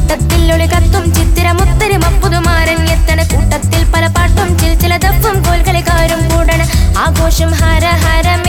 വട്ടത്തിൽ ഒളി കത്തും ചിത്തിര മുത്തരി മപ്പുതുമാരൻ എത്തണ കൂട്ടത്തിൽ പല പാട്ടും ചില ദഫും കോൽകളിക്കാരും കൂടണ ആഘോഷം ഹര ഹര